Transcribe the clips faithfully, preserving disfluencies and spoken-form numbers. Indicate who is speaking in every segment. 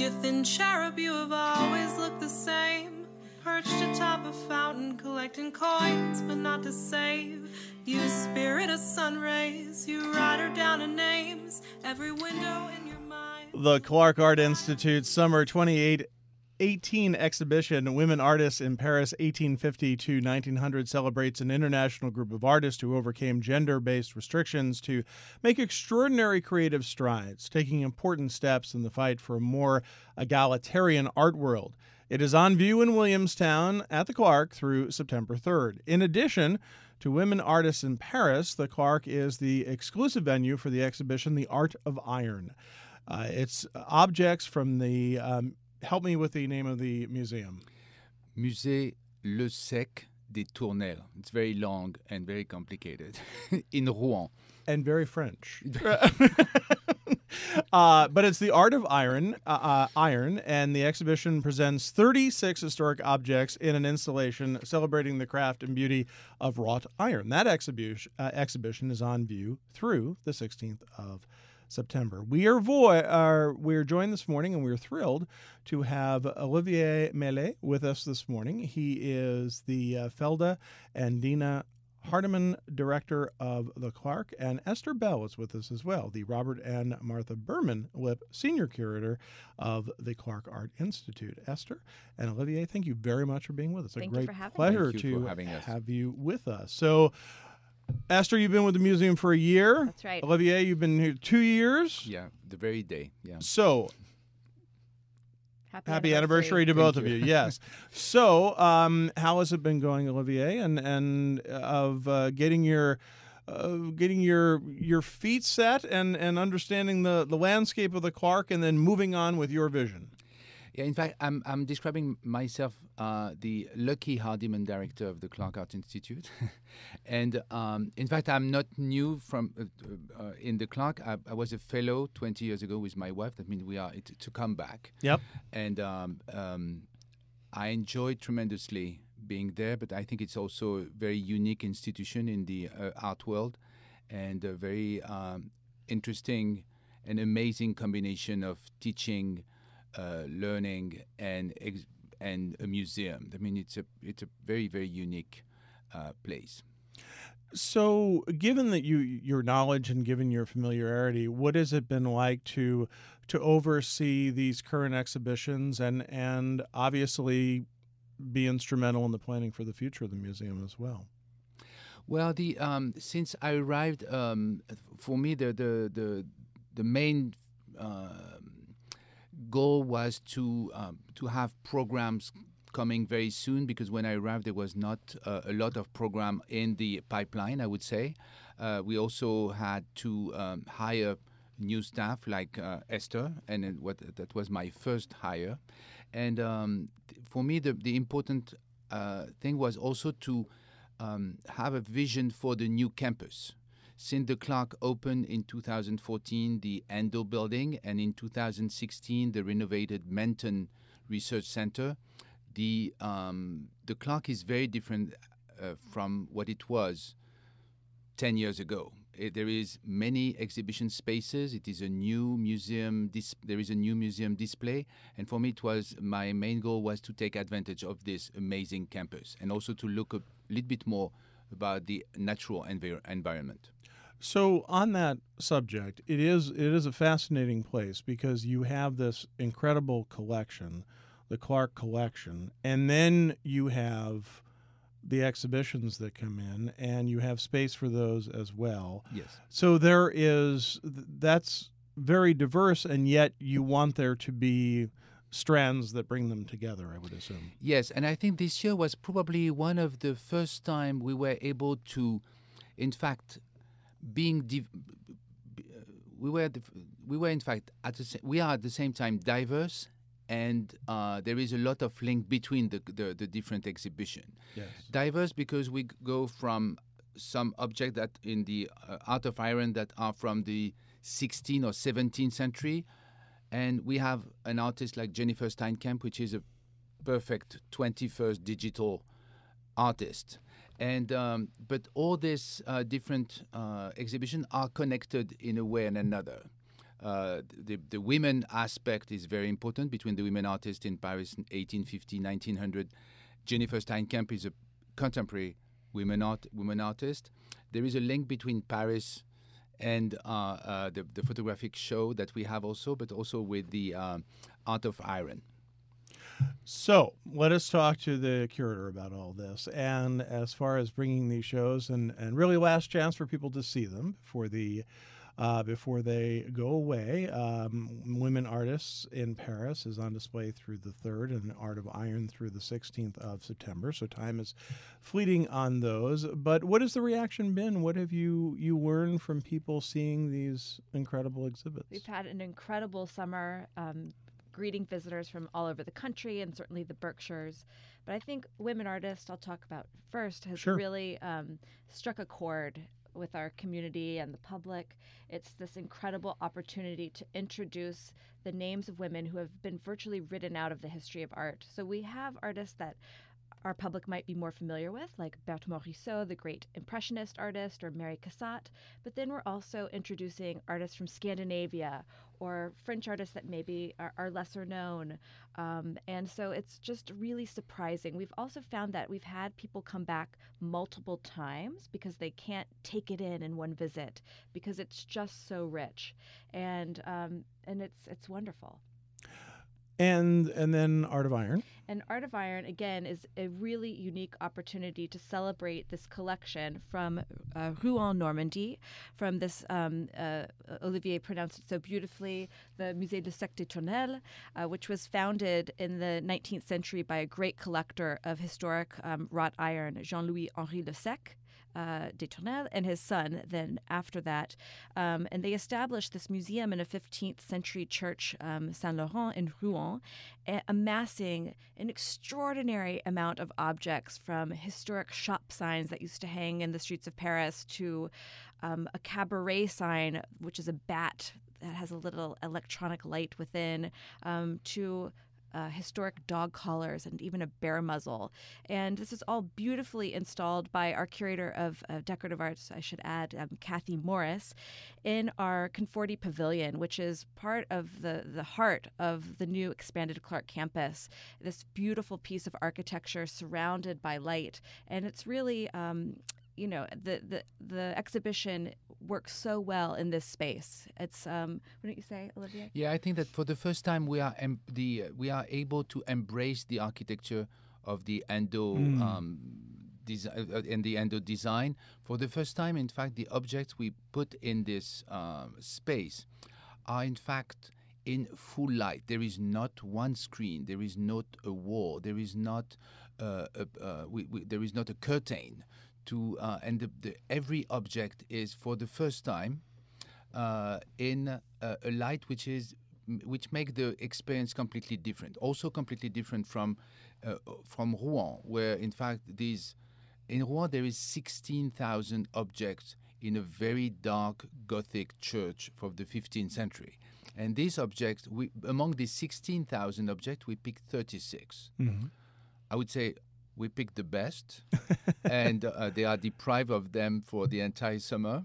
Speaker 1: you thin cherub, you have always looked the same. Perched atop a fountain, collecting coins, but not to save. You spirit of sun rays, you write her down in names, every window in your mind.
Speaker 2: The Clark Art Institute Summer twenty eighteen exhibition, Women Artists in Paris eighteen fifty to nineteen hundred, celebrates an international group of artists who overcame gender-based restrictions to make extraordinary creative strides, taking important steps in the fight for a more egalitarian art world. It is on view in Williamstown at the Clark through September third. In addition to Women Artists in Paris, the Clark is the exclusive venue for the exhibition The Art of Iron. Uh, it's objects from the, um, help me with the name of the museum.
Speaker 3: Musée Le Sec des Tournelles. It's very long and very complicated. In Rouen.
Speaker 2: And very French. uh, but it's the Art of Iron, uh, uh, Iron, and the exhibition presents thirty-six historic objects in an installation celebrating the craft and beauty of wrought iron. That exhibition, uh, exhibition is on view through the sixteenth of September. We are, vo- are we're joined this morning, and we're thrilled to have Olivier Mellet with us this morning. He is the uh, Felda and Dina Hardiman Director of the Clark, and Esther Bell is with us as well, the Robert and Martha Berman Lip Senior Curator of the Clark Art Institute. Esther and Olivier, thank you very much for being with us.
Speaker 4: Thank
Speaker 2: a great
Speaker 4: you for having
Speaker 2: pleasure
Speaker 3: Thank you
Speaker 2: to
Speaker 3: for having us.
Speaker 2: have you with us. So, Esther, you've been with the museum for a year.
Speaker 4: That's right.
Speaker 2: Olivier, you've been here two years.
Speaker 3: Yeah, the very day. Yeah.
Speaker 2: So,
Speaker 4: Happy,
Speaker 2: happy anniversary to both of you. Yes. So, um, how has it been going, Olivier? And and of uh, getting your uh, getting your your feet set and, and understanding the, the landscape of the Clark, and then moving on with your vision.
Speaker 3: Yeah, in fact, I'm I'm describing myself uh, the lucky Hardiman director of the Clark Art Institute, and um, in fact, I'm not new from uh, uh, in the Clark. I, I was a fellow twenty years ago with my wife. That means we are to, to come back.
Speaker 2: Yep.
Speaker 3: And um, um, I enjoyed tremendously being there, but I think it's also a very unique institution in the uh, art world, and a very um, interesting and amazing combination of teaching. Uh, learning and ex- and a museum. I mean, it's a it's a very very unique uh, place.
Speaker 2: So, given that you your knowledge and given your familiarity, what has it been like to to oversee these current exhibitions and and obviously be instrumental in the planning for the future of the museum as well?
Speaker 3: Well, the um, since I arrived, um, for me the the the the main uh, goal was to um, to have programs coming very soon, because when I arrived there was not uh, a lot of program in the pipeline, I would say. Uh, we also had to um, hire new staff like uh, Esther, and it, what that was my first hire. And um, th- for me the, the important uh, thing was also to um, have a vision for the new campus. Since the Clark opened in two thousand fourteen, the Endo building, and in two thousand sixteen, the renovated Menton Research Center, the um, the Clark is very different uh, from what it was ten years ago. It, there is many exhibition spaces. It is a new museum. Dis- there is a new museum display, and for me, it was my main goal was to take advantage of this amazing campus, and also to look a little bit more about the natural envir- environment.
Speaker 2: So on that subject, it is it is a fascinating place because you have this incredible collection, the Clark collection, and then you have the exhibitions that come in, and you have space for those as well.
Speaker 3: Yes.
Speaker 2: So there is that's very diverse, and yet you want there to be strands that bring them together, I would assume.
Speaker 3: Yes, and I think this year was probably one of the first time we were able to, in fact, being div- we were the, we were in fact at the sa- we are at the same time diverse, and uh, there is a lot of link between the the, the different exhibition.
Speaker 2: Yes.
Speaker 3: Diverse because we go from some objects that in the uh, Art of Iron that are from the sixteenth or seventeenth century, and we have an artist like Jennifer Steinkamp, which is a perfect twenty-first digital artist. And um, but all these uh, different uh, exhibitions are connected in a way and another. uh, the, the women aspect is very important between the women artists in Paris in eighteen fifty, nineteen hundred. Jennifer Steinkamp is a contemporary women art women artist. There is a link between Paris and uh, uh, the, the photographic show that we have also, but also with the um, Art of Iron.
Speaker 2: So let us talk to the curator about all this. And as far as bringing these shows, and, and really last chance for people to see them before the uh, before they go away, um, Women Artists in Paris is on display through the third, and Art of Iron through the sixteenth of September. So time is fleeting on those. But what has the reaction been? What have you you learned from people seeing these incredible exhibits?
Speaker 4: We've had an incredible summer. Um, greeting visitors from all over the country and certainly the Berkshires. But I think Women Artists, I'll talk about first, has
Speaker 2: Sure.
Speaker 4: really um, struck a chord with our community and the public. It's this incredible opportunity to introduce the names of women who have been virtually written out of the history of art. So we have artists that our public might be more familiar with, like Berthe Morisot, the great Impressionist artist, or Mary Cassatt. But then we're also introducing artists from Scandinavia or French artists that maybe are, are lesser known. Um, and so it's just really surprising. We've also found that we've had people come back multiple times because they can't take it in in one visit because it's just so rich. And um, and it's it's wonderful.
Speaker 2: And and then Art of Iron.
Speaker 4: And Art of Iron, again, is a really unique opportunity to celebrate this collection from uh, Rouen, Normandy, from this, um, uh, Olivier pronounced it so beautifully, the Musée de Sec de Tournelle, uh, which was founded in the nineteenth century by a great collector of historic um, wrought iron, Jean-Louis Henri Le Sec. Uh, de Tournelle and his son then after that. Um, and they established this museum in a fifteenth century church, um, Saint-Laurent in Rouen, a- amassing an extraordinary amount of objects from historic shop signs that used to hang in the streets of Paris to um, a cabaret sign, which is a bat that has a little electronic light within, um, to Uh, historic dog collars and even a bear muzzle. And this is all beautifully installed by our curator of uh, decorative arts, I should add, um, Kathy Morris, in our Conforti Pavilion, which is part of the, the heart of the new expanded Clark campus. This beautiful piece of architecture surrounded by light. And it's really... Um, you know, the, the the exhibition works so well in this space. It's um, what don't you say, Olivier?
Speaker 3: Yeah, I think that for the first time we are em- the uh, we are able to embrace the architecture of the endo
Speaker 2: Mm.
Speaker 3: um, desi- uh, and the endo design. For the first time, in fact, the objects we put in this um, space are in fact in full light. There is not one screen. There is not a wall. There is not uh, a, uh, we, we, there is not a curtain. To uh, and the, the, every object is for the first time uh, in uh, a light which is which make the experience completely different. Also completely different from uh, from Rouen, where in fact these in Rouen there is sixteen thousand objects in a very dark Gothic church from the fifteenth century, and these objects, we, among these sixteen thousand objects, we picked thirty-six.
Speaker 2: Mm-hmm.
Speaker 3: I would say. We picked the best, and uh, they are deprived of them for the entire summer.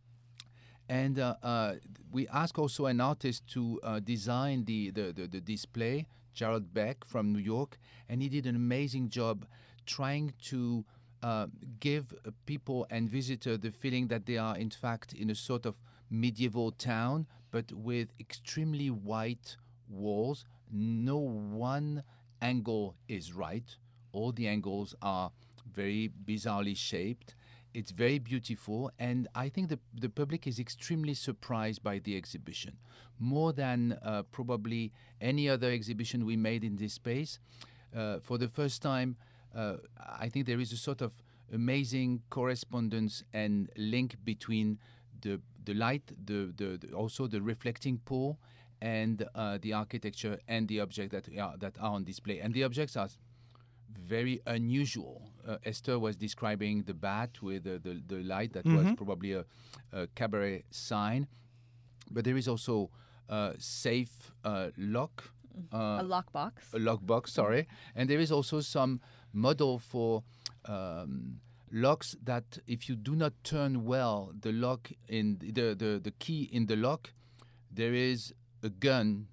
Speaker 3: And uh, uh, we asked also an artist to uh, design the, the, the, the display, Gerald Beck from New York, and he did an amazing job trying to uh, give uh, people and visitors the feeling that they are in fact in a sort of medieval town, but with extremely white walls. No one angle is right. All the angles are very bizarrely shaped. It's very beautiful, and I think the, the public is extremely surprised by the exhibition. More than uh, probably any other exhibition we made in this space. Uh, for the first time, uh, I think there is a sort of amazing correspondence and link between the, the light, the, the, the also the reflecting pool, and uh, the architecture and the objects that are, that are on display. And the objects are very unusual. Uh, Esther was describing the bat with uh, the, the light that
Speaker 2: Mm-hmm.
Speaker 3: was probably a, a cabaret sign. But there is also a safe uh, lock. Uh,
Speaker 4: A lockbox.
Speaker 3: a lockbox, sorry. And there is also some model for um, locks that if you do not turn well the lock in the, the, the key in the lock, there is a gun,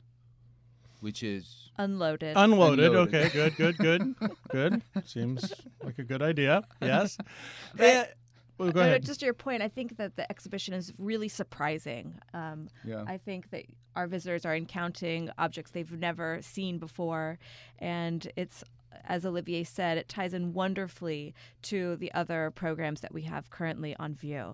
Speaker 3: which is
Speaker 4: Unloaded.
Speaker 2: Unloaded.
Speaker 3: Unloaded.
Speaker 2: Okay, good, good, good, good. Seems like a good idea. Yes.
Speaker 4: But-
Speaker 2: Eh, well, go
Speaker 4: No, no,
Speaker 2: ahead.
Speaker 4: just to your point, I think that the exhibition is really surprising. Um,
Speaker 3: Yeah.
Speaker 4: I think that our visitors are encountering objects they've never seen before, and it's, as Olivier said, it ties in wonderfully to the other programs that we have currently on view.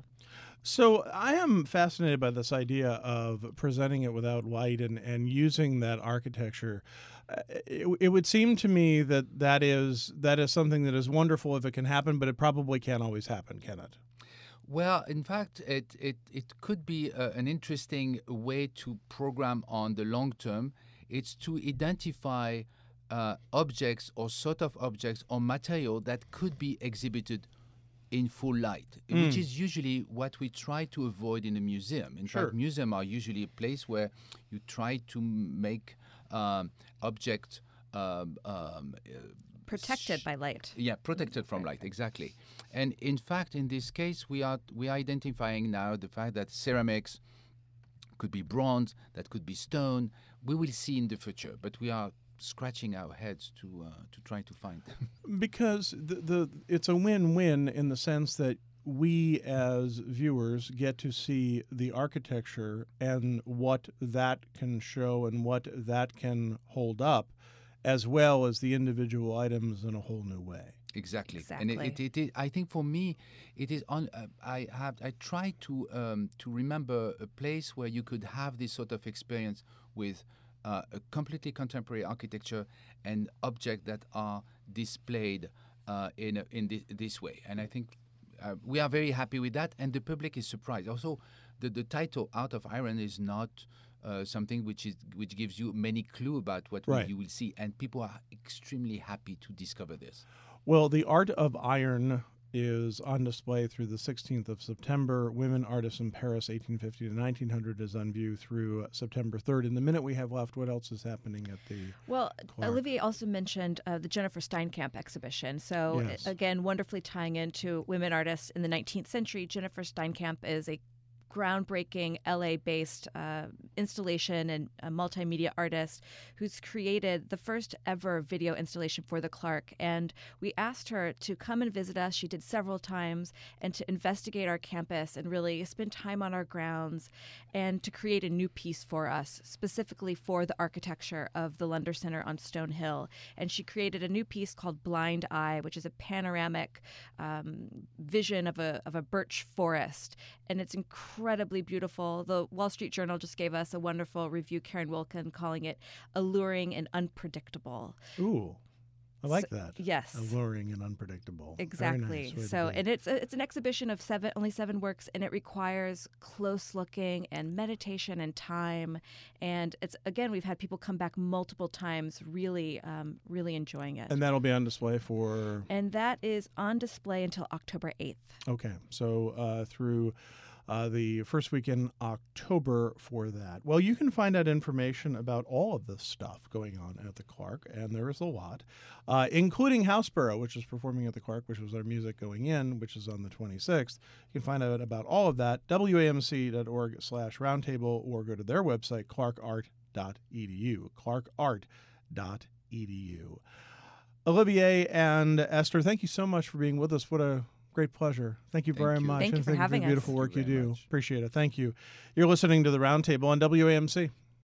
Speaker 2: So I am fascinated by this idea of presenting it without light and, and using that architecture. Uh, It, it would seem to me that that is that is something that is wonderful if it can happen, but it probably can't always happen, can it?
Speaker 3: Well, in fact, it it, it could be uh, an interesting way to program on the long term. It's to identify uh, objects or sort of objects or material that could be exhibited in full light, which is usually what we try to avoid in a museum. In
Speaker 2: Sure.
Speaker 3: fact, museums are usually a place where you try to make um, objects um, um,
Speaker 4: Protected by light.
Speaker 3: yeah, protected from light, exactly. And in fact, in this case, we are we are identifying now the fact that ceramics could be bronze, that could be stone. We will see in the future, but we are scratching our heads to uh, to try to find them.
Speaker 2: Because the, the it's a win-win in the sense that we as viewers get to see the architecture and what that can show and what that can hold up, as well as the individual items in a whole new way.
Speaker 3: Exactly. And it,
Speaker 4: Exactly.
Speaker 3: it, it is, I think for me, it is on. Uh, I have. I try to um, to remember a place where you could have this sort of experience with uh, a completely contemporary architecture and objects that are displayed uh, in a, in this, this way. And I think uh, we are very happy with that, and the public is surprised. Also, the the title "Out of Iron" is not. Uh, something which is which gives you many clue about what
Speaker 2: Right.
Speaker 3: you will see, and people are extremely happy to discover this.
Speaker 2: Well, the Art of Iron is on display through the sixteenth of September. Women Artists in Paris, eighteen fifty to nineteen hundred, is on view through September third. In the minute we have left, what else is happening at the...
Speaker 4: Well,
Speaker 2: Clark.
Speaker 4: Olivier also mentioned uh, the Jennifer Steinkamp exhibition. So,
Speaker 2: Yes.
Speaker 4: uh, again, wonderfully tying into women artists in the nineteenth century. Jennifer Steinkamp is a groundbreaking L A-based uh, installation and a multimedia artist who's created the first ever video installation for the Clark. And we asked her to come and visit us. She did several times, and to investigate our campus and really spend time on our grounds and to create a new piece for us, specifically for the architecture of the Lunder Center on Stone Hill. And she created a new piece called Blind Eye, which is a panoramic um, vision of a, of a birch forest. And it's incredibly beautiful. The Wall Street Journal just gave us a wonderful review, Karen Wilkin, calling it alluring and unpredictable.
Speaker 2: Ooh, I like that.
Speaker 4: Yes.
Speaker 2: Alluring and unpredictable. Very
Speaker 4: Exactly.
Speaker 2: nice way to
Speaker 4: So,
Speaker 2: put it.
Speaker 4: and it's it's an exhibition of seven, only seven works, and it requires close looking and meditation and time. And it's again, we've had people come back multiple times, really, um, really enjoying it.
Speaker 2: And that'll be on display for...
Speaker 4: And that is on display until October eighth.
Speaker 2: Okay, so uh, through uh, the first week in October for that. Well, you can find out information about all of this stuff going on at the Clark, and there is a lot, uh, including Houseborough, which is performing at the Clark, which was our music going in, which is on the twenty-sixth. You can find out about all of that, W A M C dot org slash roundtable, or go to their website, clark art dot e d u, clark art dot e d u. Olivier and Esther, thank you so much for being with us. What a great pleasure. Thank you
Speaker 3: Thank
Speaker 2: very
Speaker 3: you.
Speaker 2: much.
Speaker 4: Thank you
Speaker 2: and
Speaker 4: for
Speaker 2: thank
Speaker 4: having
Speaker 2: you for the
Speaker 4: us.
Speaker 2: beautiful
Speaker 3: Thank
Speaker 2: work
Speaker 3: you
Speaker 2: you
Speaker 3: very
Speaker 2: do.
Speaker 3: much.
Speaker 2: Appreciate it. Thank you. You're listening to The Roundtable on W A M C.